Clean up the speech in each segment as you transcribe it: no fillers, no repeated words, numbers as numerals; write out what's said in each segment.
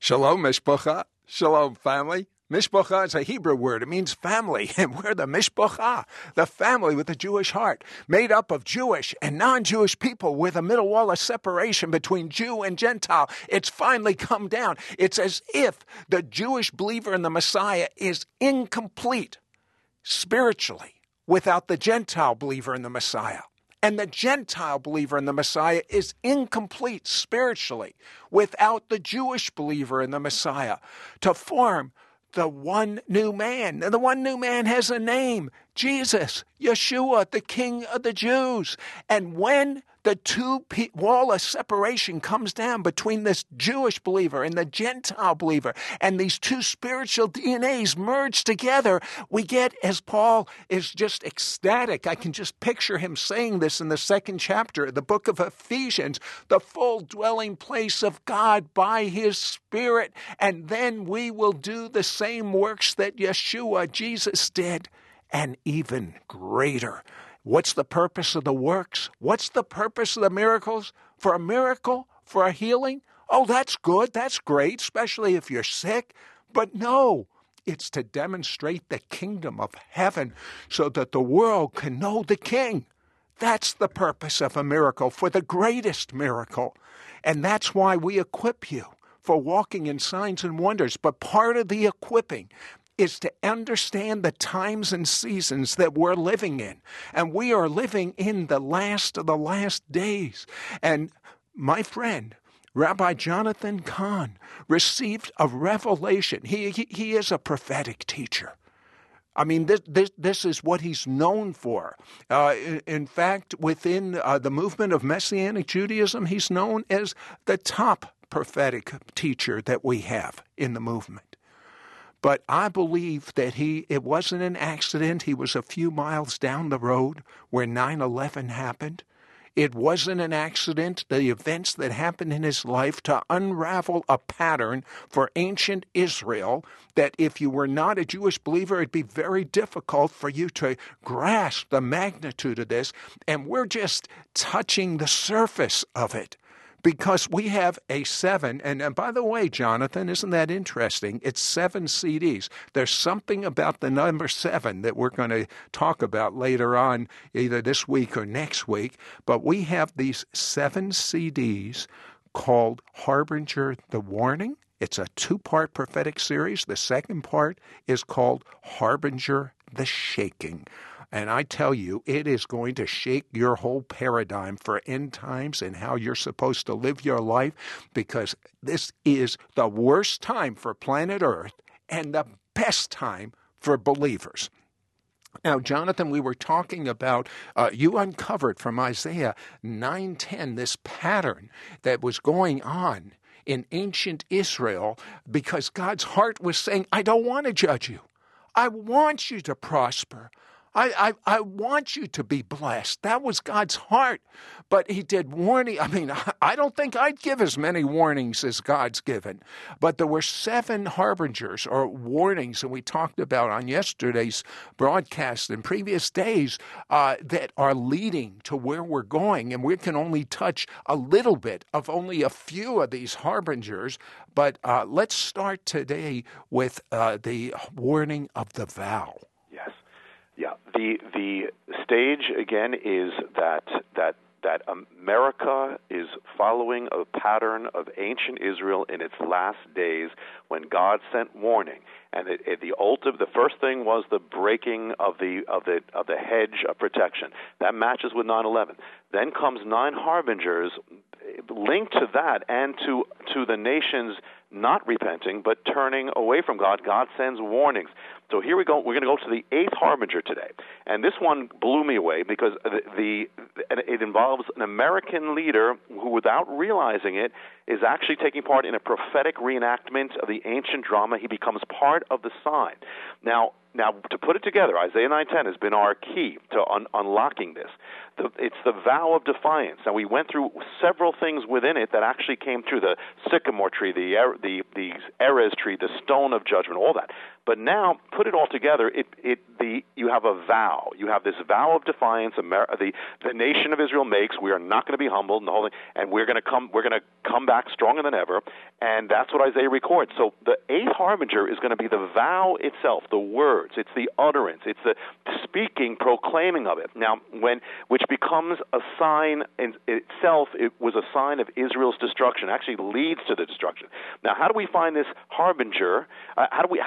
Shalom, Mishpacha. Shalom, family. Mishpacha is a Hebrew word. It means family, and we're the Mishpacha, the family with a Jewish heart, made up of Jewish and non-Jewish people with a middle wall of separation between Jew and Gentile. It's finally come down. It's as if the Jewish believer in the Messiah is incomplete spiritually without the Gentile believer in the Messiah. And the Gentile believer in the Messiah is incomplete spiritually without the Jewish believer in the Messiah to form the one new man. And the one new man has a name, Jesus, Yeshua, the King of the Jews. And when the wall of separation comes down between this Jewish believer and the Gentile believer, and these two spiritual DNAs merge together, we get, as Paul is just ecstatic, I can just picture him saying this in the second chapter of the book of Ephesians, the full dwelling place of God by his Spirit, and then we will do the same works that Yeshua, Jesus, did, and even greater. What's the purpose of the works? What's the purpose of the miracles? For a miracle? For a healing? Oh, that's good. That's great, especially if you're sick. But no, it's to demonstrate the kingdom of heaven so that the world can know the King. That's the purpose of a miracle, for the greatest miracle. And that's why we equip you for walking in signs and wonders. But part of the equipping is to understand the times and seasons that we're living in. And we are living in the last of the last days. And my friend, Rabbi Jonathan Cahn, received a revelation. He is a prophetic teacher. I mean, this is what he's known for. In fact, within the movement of Messianic Judaism, he's known as the top prophetic teacher that we have in the movement. But I believe that it wasn't an accident. He was a few miles down the road where 9/11 happened. It wasn't an accident, the events that happened in his life, to unravel a pattern for ancient Israel that if you were not a Jewish believer, it'd be very difficult for you to grasp the magnitude of this. And we're just touching the surface of it. Because we have a 7, and by the way, Jonathan, isn't that interesting? It's 7 CDs. There's something about the number 7 that we're going to talk about later on, either this week or next week. But we have these 7 CDs called Harbinger the Warning. It's a 2-part prophetic series. The second part is called Harbinger the Shaking. And I tell you, it is going to shake your whole paradigm for end times and how you're supposed to live your life, because this is the worst time for planet Earth and the best time for believers. Now, Jonathan, we were talking about, you uncovered from Isaiah 9:10 this pattern that was going on in ancient Israel because God's heart was saying, I don't want to judge you. I want you to prosper. I want you to be blessed. That was God's heart. But he did warning. I mean, I don't think I'd give as many warnings as God's given. But there were 7 harbingers or warnings that we talked about on yesterday's broadcast and previous days that are leading to where we're going. And we can only touch a little bit of only a few of these harbingers. But let's start today with the warning of the vow. Yes. Yeah, the stage again is that America is following a pattern of ancient Israel in its last days when God sent warning, and the first thing was the breaking of the hedge of protection. That matches with 9/11. Then comes 9 harbingers linked to that and to the nations not repenting but turning away from God. God sends warnings. So here we go. We're going to go to the 8th harbinger today. And this one blew me away because it involves an American leader who, without realizing it, is actually taking part in a prophetic reenactment of the ancient drama. He becomes part of the sign. Now, to put it together, Isaiah 9:10 has been our key to unlocking this. It's the vow of defiance. Now, we went through several things within it that actually came through: the sycamore tree, the the Erez tree, the stone of judgment, all that. But now, put it all together, you have a vow. You have this vow of defiance the nation of Israel makes. We are not going to be humbled, and the whole thing, and we're going to come back stronger than ever. And that's what Isaiah records. So the eighth harbinger is going to be the vow itself, the words. It's the utterance. It's the speaking, proclaiming of it. Now, which becomes a sign in itself. It was a sign of Israel's destruction. Actually, leads to the destruction. Now, how do we find this harbinger? How do we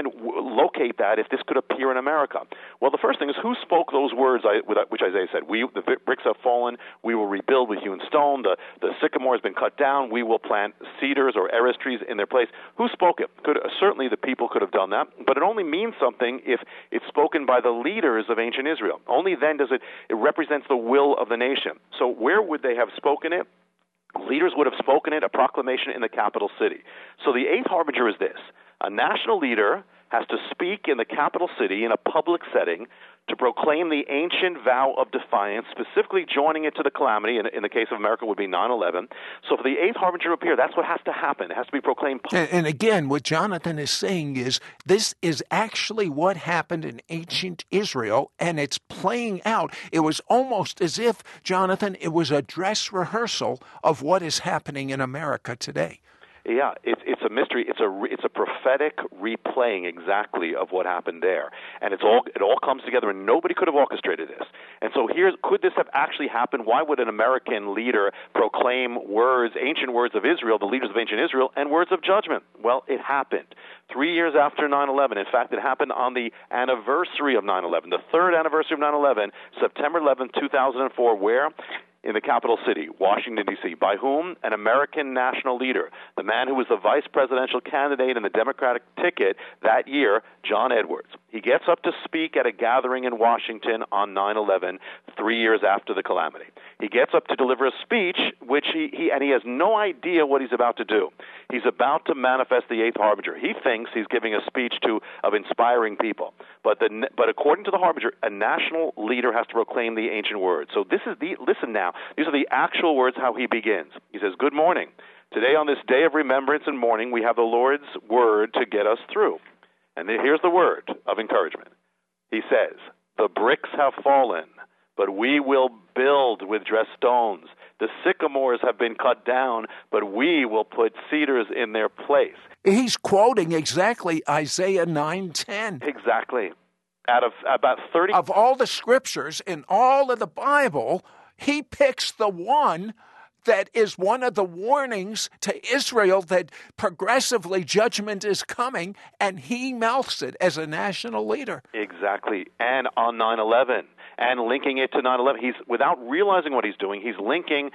locate that if this could appear in America? Well, the first thing is, who spoke those words which Isaiah said? The bricks have fallen, we will rebuild with hewn stone, the sycamore has been cut down, we will plant cedars or Erez trees in their place. Who spoke it? Certainly the people could have done that, but it only means something if it's spoken by the leaders of ancient Israel. Only then does it represents the will of the nation. So where would they have spoken it? Leaders would have spoken it, a proclamation in the capital city. So the eighth harbinger is this: a national leader has to speak in the capital city in a public setting to proclaim the ancient vow of defiance, specifically joining it to the calamity. In the case of America would be 9/11. So for the eighth harbinger to appear, that's what has to happen. It has to be proclaimed. And again, what Jonathan is saying is this is actually what happened in ancient Israel, and it's playing out. It was almost as if, Jonathan, it was a dress rehearsal of what is happening in America today. Yeah, it's a mystery. It's a prophetic replaying exactly of what happened there, and it all comes together, and nobody could have orchestrated this. And so could this have actually happened? Why would an American leader proclaim words, ancient words of Israel, the leaders of ancient Israel, and words of judgment? Well, it happened 3 years after 9/11. In fact, it happened on the anniversary of 9/11, the third anniversary of 9/11, September 11, 2004, where? In the capital city, Washington, D.C. By whom? An American national leader, the man who was the vice presidential candidate in the Democratic ticket that year, John Edwards. He gets up to speak at a gathering in Washington on 9/11, 3 years after the calamity. He gets up to deliver a speech, which he has no idea what he's about to do. He's about to manifest the eighth harbinger. He thinks he's giving a speech of inspiring people. But according to the harbinger, a national leader has to proclaim the ancient words. So listen now. These are the actual words how he begins. He says, "Good morning. Today on this day of remembrance and mourning, we have the Lord's word to get us through." And here's the word of encouragement. He says, "The bricks have fallen, but we will build with dressed stones. The sycamores have been cut down, but we will put cedars in their place." He's quoting exactly Isaiah 9:10. Exactly. Out of about 30... Of all the scriptures in all of the Bible, he picks the one that is one of the warnings to Israel that progressively judgment is coming, and he mouths it as a national leader. Exactly. And on 9/11. And linking it to 9/11, he's, without realizing what he's doing, he's linking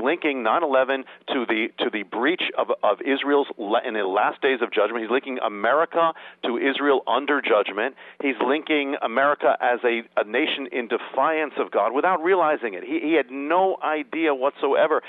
9/11 to the breach of Israel's in the last days of judgment. He's linking America to Israel under judgment. He's linking America as a nation in defiance of God without realizing it. He had no idea whatsoever.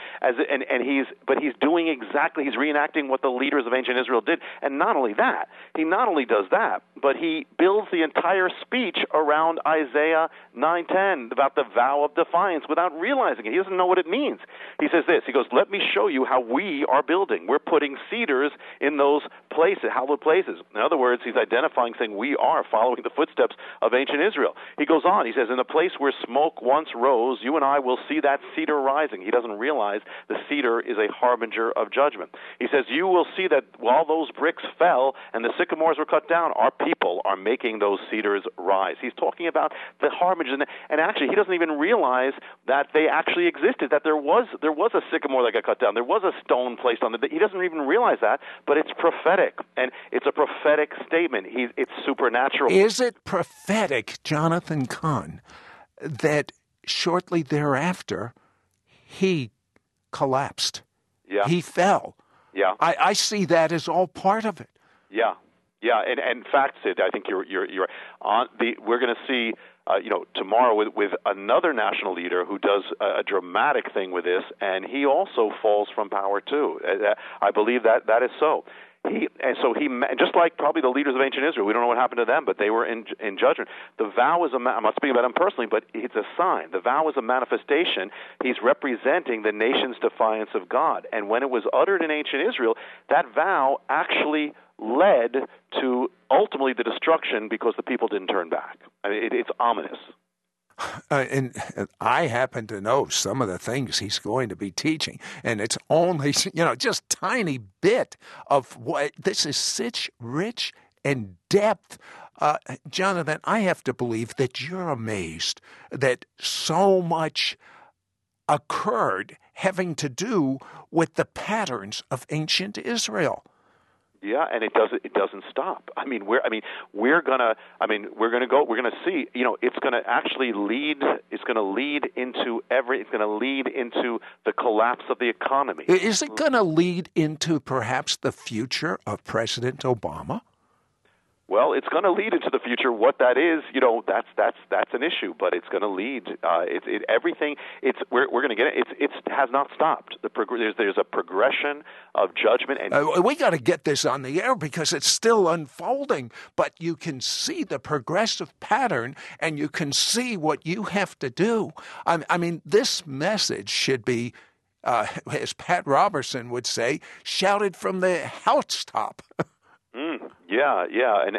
He's doing exactly, he's reenacting what the leaders of ancient Israel did. And not only that, he not only does that, but he builds the entire speech around Isaiah 9:10 about the vow of defiance without realizing it. He doesn't know what it means. He says this. He goes, "Let me show you how we are building. We're putting cedars in those places, hallowed places." In other words, he's identifying, saying we are following the footsteps of ancient Israel. He goes on. He says, "In the place where smoke once rose, you and I will see that cedar rising." He doesn't realize the cedar is a harbinger of judgment. He says, "You will see that while those bricks fell and the sycamores were cut down, our people are making those cedars rise." He's talking about the harbinger, and actually he doesn't even realize that they actually existed, that there was a sycamore that got cut down, there was a stone placed on it. He doesn't even realize that, but it's prophetic, and it's a prophetic statement. It's supernatural. Is it prophetic, Jonathan Cahn, that shortly thereafter he collapsed? Yeah. He fell. Yeah. I see that as all part of it. Yeah. Yeah, and in fact, Sid, I think you're on the. We're going to see, tomorrow with another national leader who does a dramatic thing with this, and he also falls from power too. I believe that is so. just like probably the leaders of ancient Israel, we don't know what happened to them, but they were in judgment. The vow is I'm not speaking about him personally, but it's a sign. The vow is a manifestation. He's representing the nation's defiance of God. And when it was uttered in ancient Israel, that vow actually led to ultimately the destruction because the people didn't turn back. I mean, it's ominous. And I happen to know some of the things he's going to be teaching, and it's only, just tiny bit of what this is such rich and depth. Jonathan, I have to believe that you're amazed that so much occurred having to do with the patterns of ancient Israel. Yeah, and it doesn't stop. We're gonna see. It's gonna actually lead. It's gonna lead into the collapse of the economy. Is it gonna lead into perhaps the future of President Obama? Well, it's going to lead into the future. What that is, that's an issue. But it's going to lead. Everything. We're going to get it. It has not stopped. There's a progression of judgment, and we got to get this on the air because it's still unfolding. But you can see the progressive pattern, and you can see what you have to do. This message should be, as Pat Robertson would say, shouted from the housetop. Yeah, and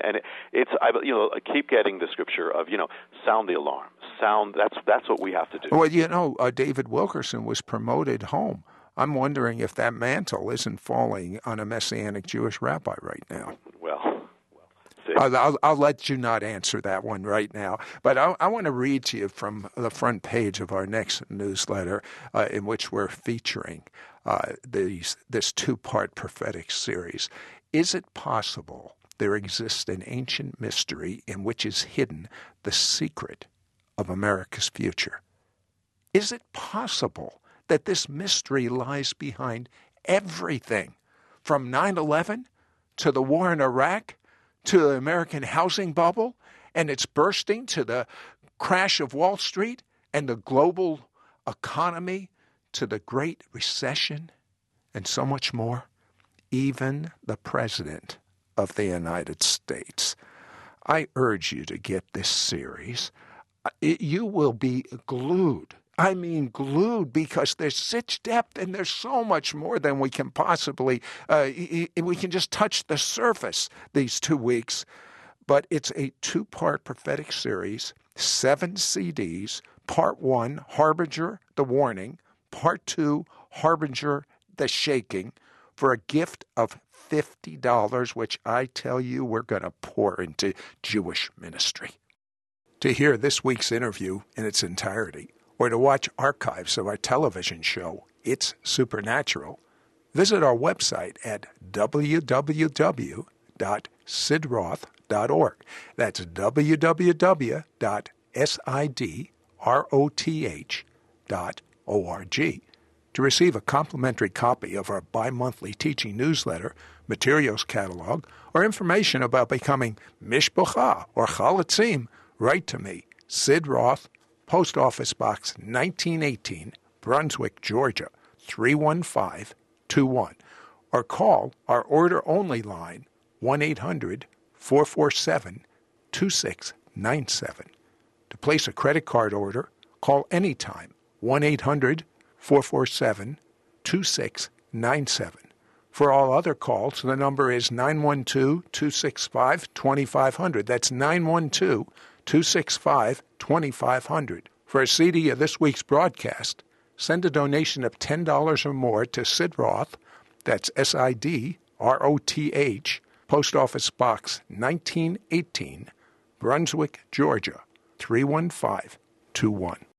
I keep getting the scripture of sound the alarm. That's what we have to do. Well, David Wilkerson was promoted home. I'm wondering if that mantle isn't falling on a Messianic Jewish rabbi right now. Well, I'll let you not answer that one right now, but I want to read to you from the front page of our next newsletter, in which we're featuring this two-part prophetic series. Is it possible there exists an ancient mystery in which is hidden the secret of America's future? Is it possible that this mystery lies behind everything, from 9/11 to the war in Iraq to the American housing bubble and its bursting to the crash of Wall Street and the global economy to the Great Recession and so much more? Even the President of the United States. I urge you to get this series. You will be glued. I mean glued, because there's such depth and there's so much more than we can possibly, we can just touch the surface these 2 weeks. But it's a 2-part prophetic series, 7 CDs. Part 1, Harbinger, the warning. Part 2, Harbinger, the shaking, for a gift of $50, which I tell you we're going to pour into Jewish ministry. To hear this week's interview in its entirety, or to watch archives of our television show, It's Supernatural, visit our website at www.sidroth.org. That's www.sidroth.org. To receive a complimentary copy of our bi-monthly teaching newsletter, materials catalog, or information about becoming Mishpocha or Chalatzim, write to me, Sid Roth, Post Office Box 1918, Brunswick, Georgia, 31521, or call our order-only line, 1-800-447-2697. To place a credit card order, call anytime, 1-800-447-2697. For all other calls, the number is 912-265-2500. That's 912-265-2500. For a CD of this week's broadcast, send a donation of $10 or more to Sid Roth, that's SIDROTH, Post Office Box 1918, Brunswick, Georgia, 31521.